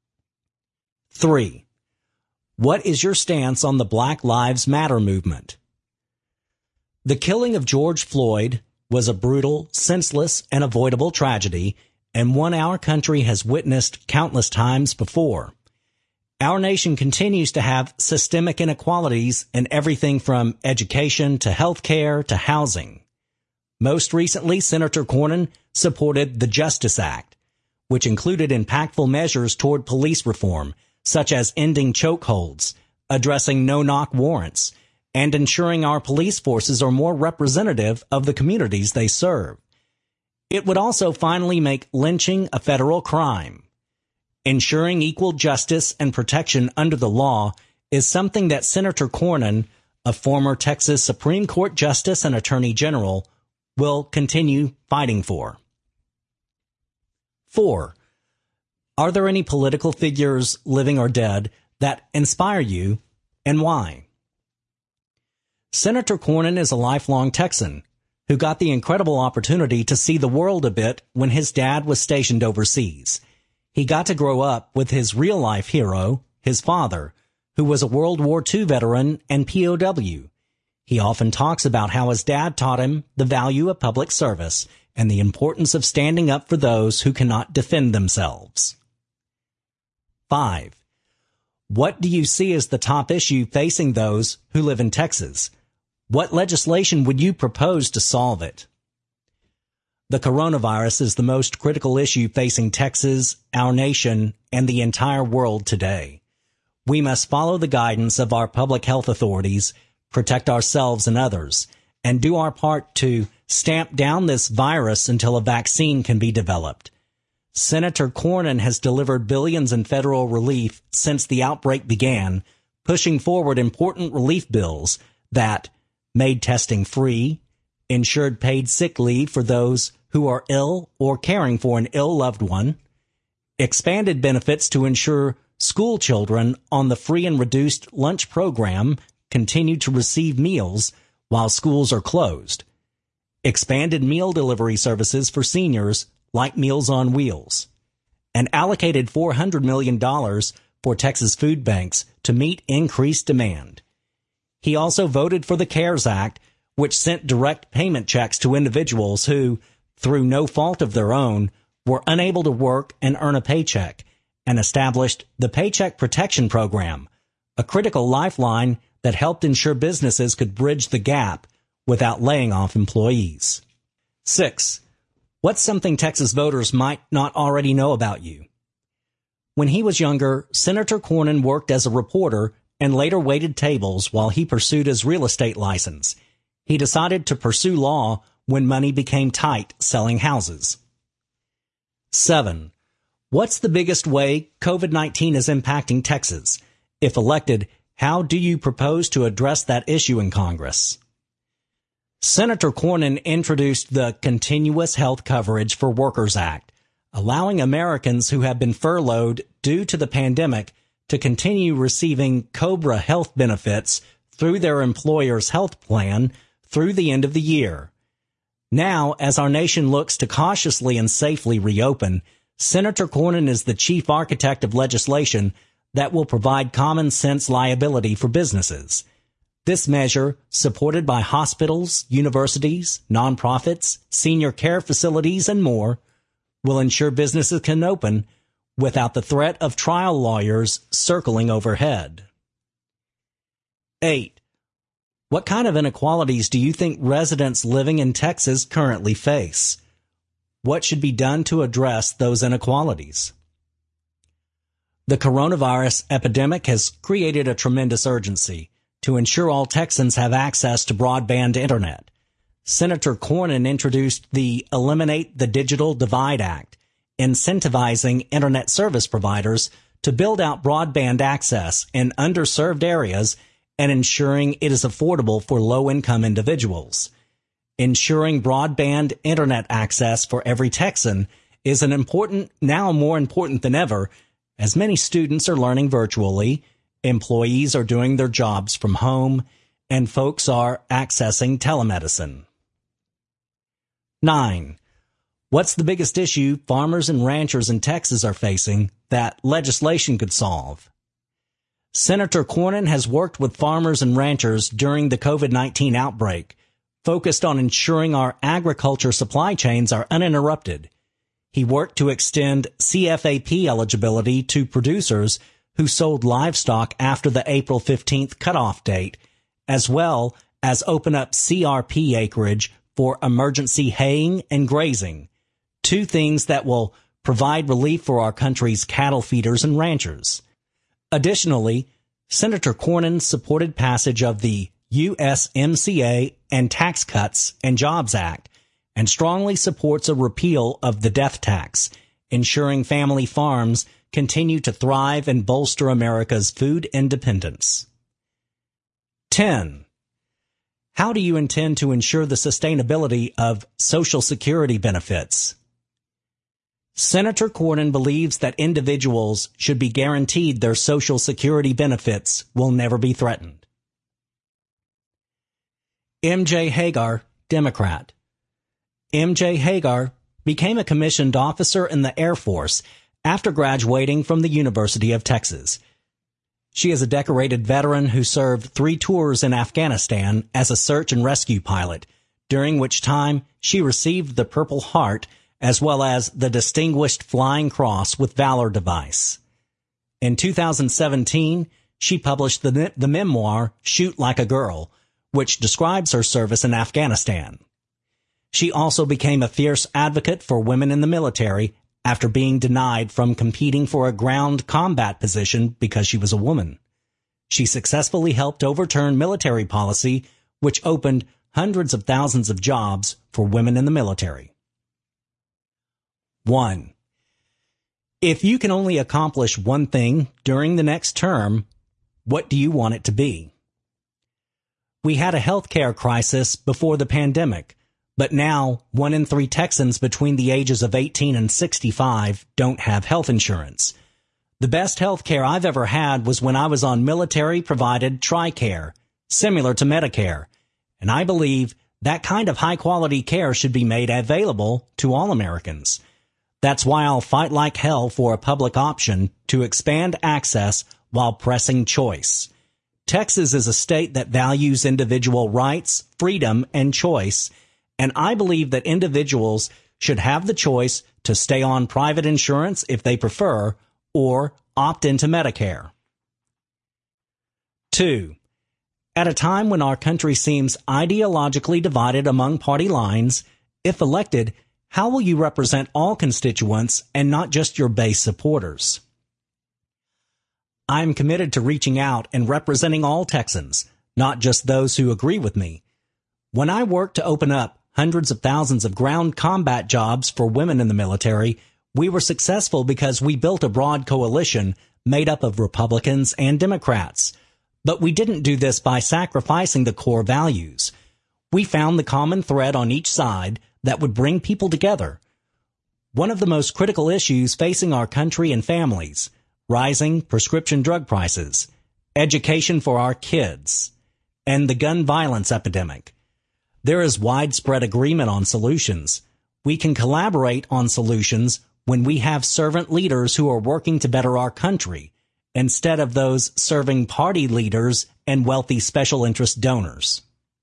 3. What is your stance on the Black Lives Matter movement? The killing of George Floyd was a brutal, senseless, and avoidable tragedy, and one our country has witnessed countless times before. Our nation continues to have systemic inequalities in everything from education to health care to housing. Most recently, Senator Cornyn supported the Justice Act, which included impactful measures toward police reform, such as ending chokeholds, addressing no-knock warrants, and ensuring our police forces are more representative of the communities they serve. It would also finally make lynching a federal crime. Ensuring equal justice and protection under the law is something that Senator Cornyn, a former Texas Supreme Court Justice and Attorney General, will continue fighting for. 4. Are there any political figures, living or dead, that inspire you, and why? Senator Cornyn is a lifelong Texan who got the incredible opportunity to see the world a bit when his dad was stationed overseas. He got to grow up with his real-life hero, his father, who was a World War II veteran and POW. He often talks about how his dad taught him the value of public service and the importance of standing up for those who cannot defend themselves. 5. What do you see as the top issue facing those who live in Texas? What legislation would you propose to solve it? The coronavirus is the most critical issue facing Texas, our nation, and the entire world today. We must follow the guidance of our public health authorities, protect ourselves and others, and do our part to stamp down this virus until a vaccine can be developed. Senator Cornyn has delivered billions in federal relief since the outbreak began, pushing forward important relief bills that made testing free, ensured paid sick leave for those who are ill or caring for an ill loved one, expanded benefits to ensure school children on the free and reduced lunch program continue to receive meals while schools are closed, expanded meal delivery services for seniors like Meals on Wheels, and allocated $400 million for Texas food banks to meet increased demand. He also voted for the CARES Act, which sent direct payment checks to individuals who, through no fault of their own, were unable to work and earn a paycheck, and established the Paycheck Protection Program, a critical lifeline that helped ensure businesses could bridge the gap without laying off employees. 6. What's something Texas voters might not already know about you? When he was younger, Senator Cornyn worked as a reporter and later waited tables while he pursued his real estate license. He decided to pursue law when money became tight selling houses. 7. What's the biggest way COVID-19 is impacting Texas? If elected, how do you propose to address that issue in Congress? Senator Cornyn introduced the Continuous Health Coverage for Workers Act, allowing Americans who have been furloughed due to the pandemic to continue receiving COBRA health benefits through their employer's health plan through the end of the year. Now, as our nation looks to cautiously and safely reopen, Senator Cornyn is the chief architect of legislation that will provide common sense liability for businesses. This measure, supported by hospitals, universities, nonprofits, senior care facilities, and more, will ensure businesses can open without the threat of trial lawyers circling overhead. 8. What kind of inequalities do you think residents living in Texas currently face? What should be done to address those inequalities? The coronavirus epidemic has created a tremendous urgency to ensure all Texans have access to broadband internet. Senator Cornyn introduced the Eliminate the Digital Divide Act, incentivizing internet service providers to build out broadband access in underserved areas and ensuring it is affordable for low-income individuals. Ensuring broadband internet access for every Texan is now more important than ever, as many students are learning virtually, employees are doing their jobs from home, and folks are accessing telemedicine. 9. What's the biggest issue farmers and ranchers in Texas are facing that legislation could solve? Senator Cornyn has worked with farmers and ranchers during the COVID-19 outbreak, focused on ensuring our agriculture supply chains are uninterrupted. He worked to extend CFAP eligibility to producers who sold livestock after the April 15th cutoff date, as well as open up CRP acreage for emergency haying and grazing, two things that will provide relief for our country's cattle feeders and ranchers. Additionally, Senator Cornyn supported passage of the USMCA and Tax Cuts and Jobs Act and strongly supports a repeal of the death tax, ensuring family farms continue to thrive and bolster America's food independence. 10. How do you intend to ensure the sustainability of Social Security benefits? Senator Cornyn believes that individuals should be guaranteed their Social Security benefits will never be threatened. M.J. Hagar, Democrat. M.J. Hagar became a commissioned officer in the Air Force after graduating from the University of Texas. She is a decorated veteran who served 3 tours in Afghanistan as a search and rescue pilot, during which time she received the Purple Heart as well as the Distinguished Flying Cross with Valor device. In 2017, she published the memoir Shoot Like a Girl, which describes her service in Afghanistan. She also became a fierce advocate for women in the military after being denied from competing for a ground combat position because she was a woman. She successfully helped overturn military policy, which opened hundreds of thousands of jobs for women in the military. 1. If you can only accomplish one thing during the next term, what do you want it to be? We had a healthcare crisis before the pandemic, but now 1 in 3 Texans between the ages of 18 and 65 don't have health insurance. The best health care I've ever had was when I was on military-provided TRICARE, similar to Medicare, and I believe that kind of high-quality care should be made available to all Americans. That's why I'll fight like hell for a public option to expand access while pressing choice. Texas is a state that values individual rights, freedom, and choice, and I believe that individuals should have the choice to stay on private insurance if they prefer, or opt into Medicare. 2. At a time when our country seems ideologically divided among party lines, if elected, how will you represent all constituents and not just your base supporters? I am committed to reaching out and representing all Texans, not just those who agree with me. When I worked to open up hundreds of thousands of ground combat jobs for women in the military, we were successful because we built a broad coalition made up of Republicans and Democrats. But we didn't do this by sacrificing the core values. We found the common thread on each side that would bring people together. One of the most critical issues facing our country and families: rising prescription drug prices, education for our kids, and the gun violence epidemic. There is widespread agreement on solutions. We can collaborate on solutions when we have servant leaders who are working to better our country, instead of those serving party leaders and wealthy special interest donors.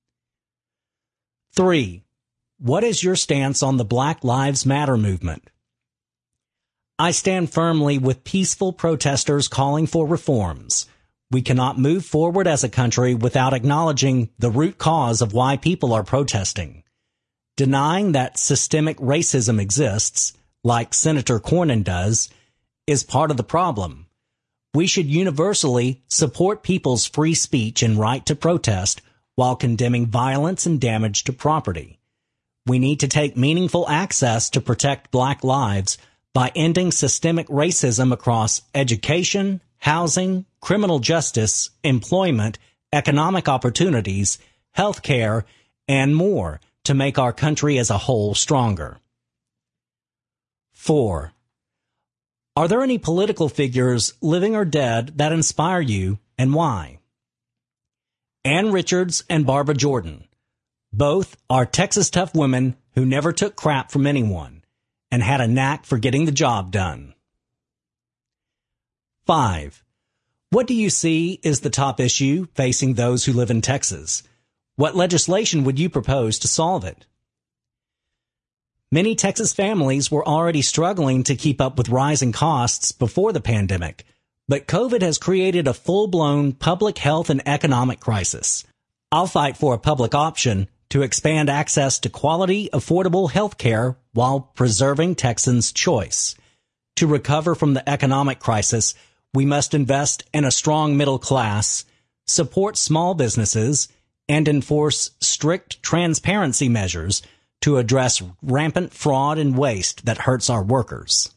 3. What is your stance on the Black Lives Matter movement? I stand firmly with peaceful protesters calling for reforms. We cannot move forward as a country without acknowledging the root cause of why people are protesting. Denying that systemic racism exists, like Senator Cornyn does, is part of the problem. We should universally support people's free speech and right to protest while condemning violence and damage to property. We need to take meaningful access to protect Black lives by ending systemic racism across education, housing, criminal justice, employment, economic opportunities, health care, and more to make our country as a whole stronger. 4. Are there any political figures, living or dead, that inspire you, and why? Ann Richards and Barbara Jordan. Both are Texas tough women who never took crap from anyone and had a knack for getting the job done. 5. What do you see is the top issue facing those who live in Texas? What legislation would you propose to solve it? Many Texas families were already struggling to keep up with rising costs before the pandemic, but COVID has created a full-blown public health and economic crisis. I'll fight for a public option to expand access to quality, affordable health care while preserving Texans' choice. To recover from the economic crisis, we must invest in a strong middle class, support small businesses, and enforce strict transparency measures to address rampant fraud and waste that hurts our workers.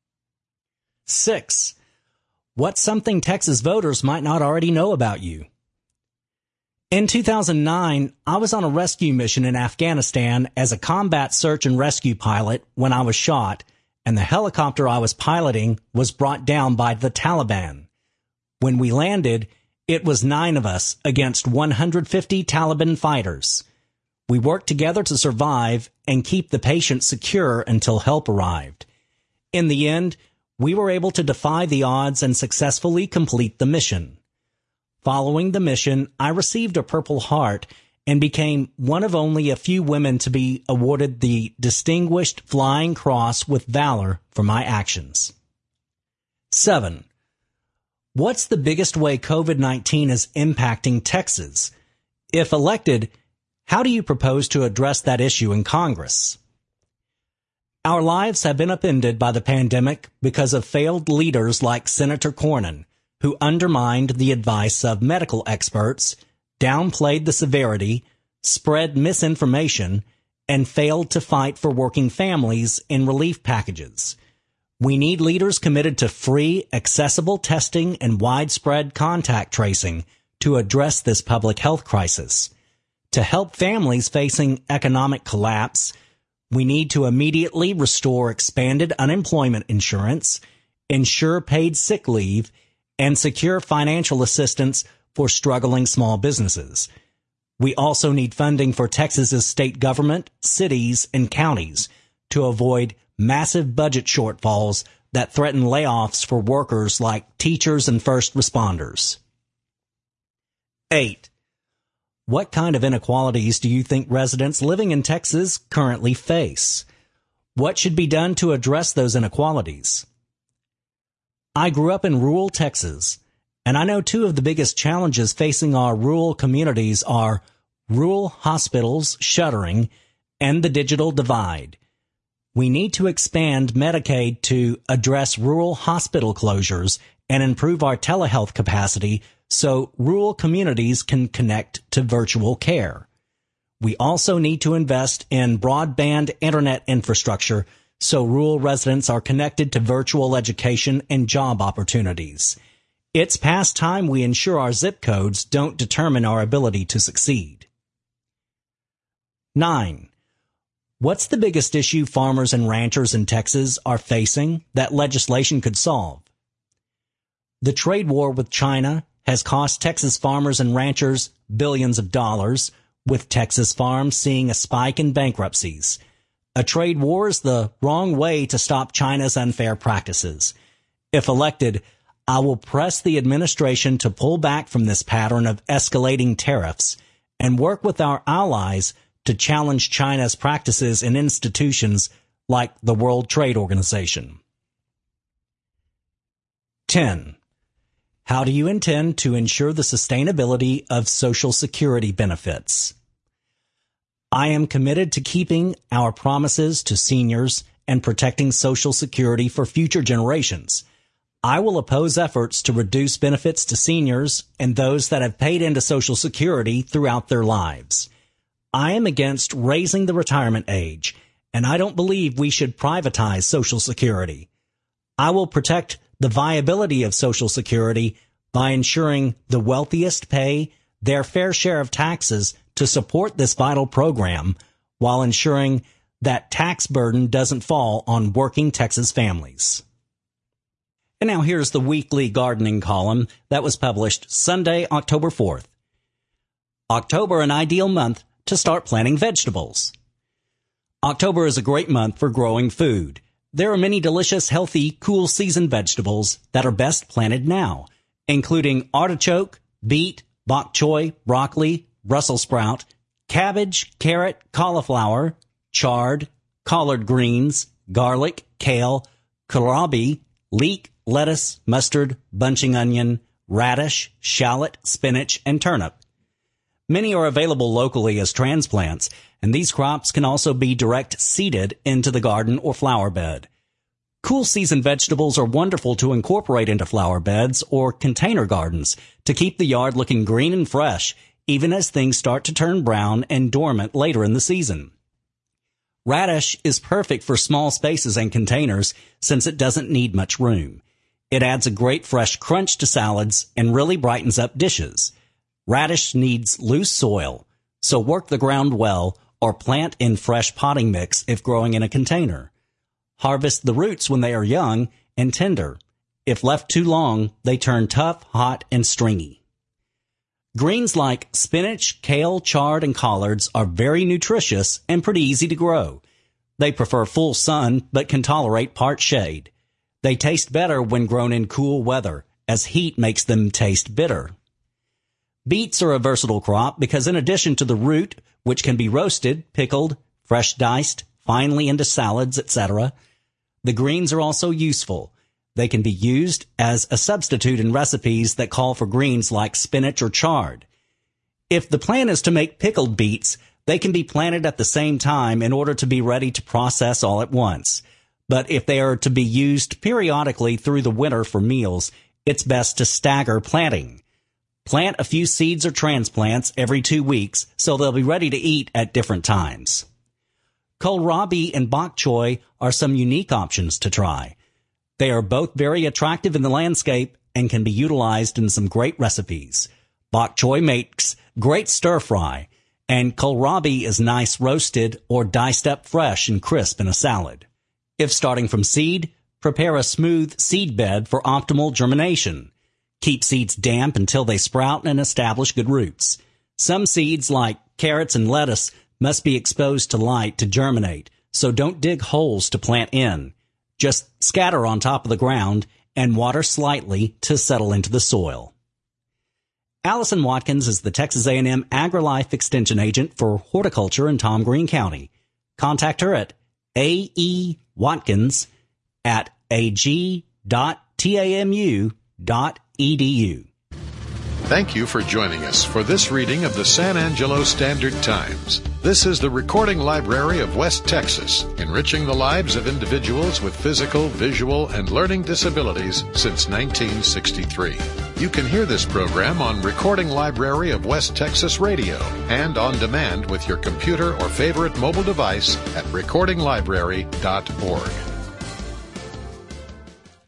6. What's something Texas voters might not already know about you? In 2009, I was on a rescue mission in Afghanistan as a combat search and rescue pilot when I was shot, and the helicopter I was piloting was brought down by the Taliban. When we landed, it was 9 of us against 150 Taliban fighters. We worked together to survive and keep the patient secure until help arrived. In the end, we were able to defy the odds and successfully complete the mission. Following the mission, I received a Purple Heart and became one of only a few women to be awarded the Distinguished Flying Cross with Valor for my actions. 7. What's the biggest way COVID-19 is impacting Texas? If elected, how do you propose to address that issue in Congress? Our lives have been upended by the pandemic because of failed leaders like Senator Cornyn, who undermined the advice of medical experts, downplayed the severity, spread misinformation, and failed to fight for working families in relief packages. We need leaders committed to free, accessible testing and widespread contact tracing to address this public health crisis. To help families facing economic collapse, we need to immediately restore expanded unemployment insurance, ensure paid sick leave, and secure financial assistance for struggling small businesses. We also need funding for Texas's state government, cities, and counties to avoid massive budget shortfalls that threaten layoffs for workers like teachers and first responders. 8. What kind of inequalities do you think residents living in Texas currently face? What should be done to address those inequalities? I grew up in rural Texas, and I know two of the biggest challenges facing our rural communities are rural hospitals shuttering and the digital divide. We need to expand Medicaid to address rural hospital closures and improve our telehealth capacity so rural communities can connect to virtual care. We also need to invest in broadband internet infrastructure so rural residents are connected to virtual education and job opportunities. It's past time we ensure our zip codes don't determine our ability to succeed. 9. What's the biggest issue farmers and ranchers in Texas are facing that legislation could solve? The trade war with China has cost Texas farmers and ranchers billions of dollars, with Texas farms seeing a spike in bankruptcies. A trade war is the wrong way to stop China's unfair practices. If elected, I will press the administration to pull back from this pattern of escalating tariffs and work with our allies to challenge China's practices in institutions like the World Trade Organization. 10. How do you intend to ensure the sustainability of Social Security benefits? I am committed to keeping our promises to seniors and protecting Social Security for future generations. I will oppose efforts to reduce benefits to seniors and those that have paid into Social Security throughout their lives. I am against raising the retirement age, and I don't believe we should privatize Social Security. I will protect the viability of Social Security by ensuring the wealthiest pay their fair share of taxes to support this vital program, while ensuring that tax burden doesn't fall on working Texas families. And now here's the weekly gardening column that was published Sunday, October 4th. October, an ideal month to start planting vegetables. October is a great month for growing food. There are many delicious, healthy, cool season vegetables that are best planted now, including artichoke, beet, bok choy, broccoli, Brussels sprout, cabbage, carrot, cauliflower, chard, collard greens, garlic, kale, kohlrabi, leek, lettuce, mustard, bunching onion, radish, shallot, spinach, and turnip. Many are available locally as transplants, and these crops can also be direct seeded into the garden or flower bed. Cool season vegetables are wonderful to incorporate into flower beds or container gardens to keep the yard looking green and fresh, even as things start to turn brown and dormant later in the season. Radish is perfect for small spaces and containers since it doesn't need much room. It adds a great fresh crunch to salads and really brightens up dishes. Radish needs loose soil, so work the ground well or plant in fresh potting mix if growing in a container. Harvest the roots when they are young and tender. If left too long, they turn tough, hot, and stringy. Greens like spinach, kale, chard, and collards are very nutritious and pretty easy to grow. They prefer full sun but can tolerate part shade. They taste better when grown in cool weather, as heat makes them taste bitter. Beets are a versatile crop because in addition to the root, which can be roasted, pickled, fresh diced, finely into salads, etc., the greens are also useful. They can be used as a substitute in recipes that call for greens like spinach or chard. If the plan is to make pickled beets, they can be planted at the same time in order to be ready to process all at once. But if they are to be used periodically through the winter for meals, it's best to stagger planting. Plant a few seeds or transplants every 2 weeks so they'll be ready to eat at different times. Kohlrabi and bok choy are some unique options to try. They are both very attractive in the landscape and can be utilized in some great recipes. Bok choy makes great stir fry, and kohlrabi is nice roasted or diced up fresh and crisp in a salad. If starting from seed, prepare a smooth seed bed for optimal germination. Keep seeds damp until they sprout and establish good roots. Some seeds, like carrots and lettuce, must be exposed to light to germinate, so don't dig holes to plant in. Just scatter on top of the ground and water slightly to settle into the soil. Allison Watkins is the Texas A&M AgriLife Extension Agent for Horticulture in Tom Green County. Contact her at ae.watkins@ag.tamu.edu. Thank you for joining us for this reading of the San Angelo Standard Times. This is the Recording Library of West Texas, enriching the lives of individuals with physical, visual, and learning disabilities since 1963. You can hear this program on Recording Library of West Texas Radio and on demand with your computer or favorite mobile device at recordinglibrary.org.